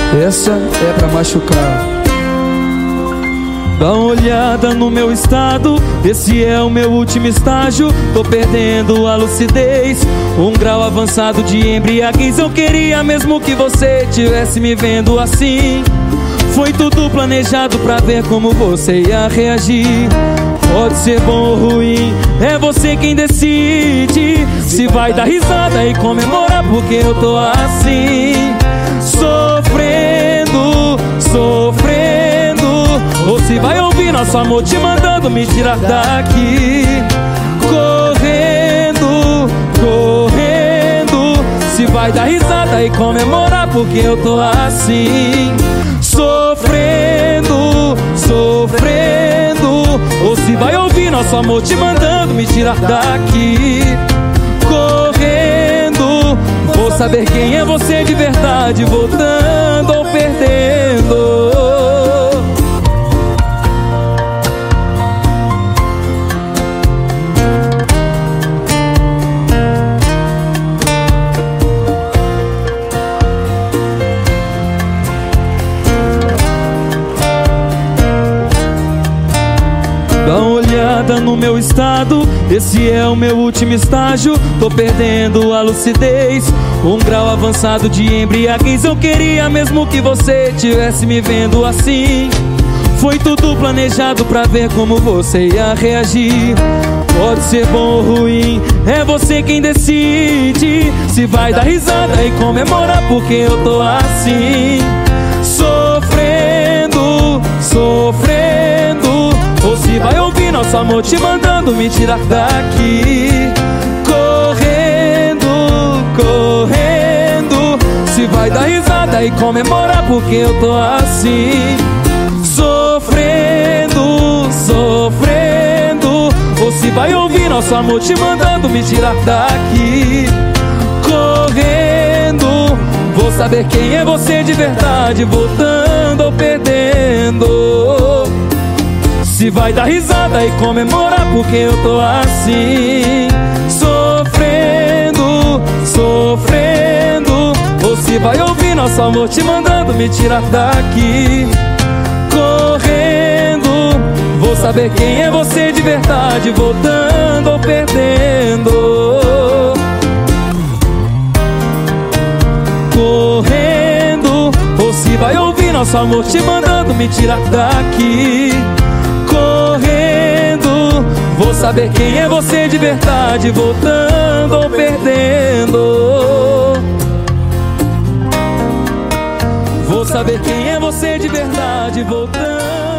Essa é pra machucar. Dá uma olhada no meu estado, esse é o meu último estágio. Tô perdendo a lucidez, um grau avançado de embriaguez. Eu queria mesmo que você tivesse me vendo assim. Foi tudo planejado pra ver como você ia reagir. Pode ser bom ou ruim, é você quem decide. Se vai dar risada e comemorar porque eu tô assim, sofrendo, sofrendo. Ou se vai ouvir nosso amor te mandando me tirar daqui, correndo, correndo. Se vai dar risada e comemorar porque eu tô assim, sofrendo, sofrendo. Ou se vai ouvir nosso amor te mandando me tirar daqui, correndo. Vou saber quem é você de verdade, voltando ou perdendo. Dá uma olhada no meu estado, esse é o meu último estágio. Tô perdendo a lucidez, um grau avançado de embriaguez. Eu queria mesmo que você tivesse me vendo assim. Foi tudo planejado pra ver como você ia reagir. Pode ser bom ou ruim, é você quem decide. Se vai dar risada e comemorar porque eu tô assim, sofrendo, sofrendo. Ou se vai ouvir nosso amor te mandando me tirar daqui, correndo, correndo. Se vai dar risada e comemorar porque eu tô assim, sofrendo, sofrendo. Ou se vai ouvir nosso amor te mandando me tirar daqui, correndo. Vou saber quem é você de verdade, voltando ou perdendo. Se vai dar risada e comemorar porque eu tô assim, sofrendo, sofrendo. Ou se vai ouvir nosso amor te mandando me tirar daqui, correndo. Vou saber quem é você de verdade, voltando ou perdendo, correndo. Ou se vai ouvir nosso amor te mandando me tirar daqui, correndo. Vou saber quem é você de verdade, voltando ou perdendo. Vou saber quem é você de verdade, voltando.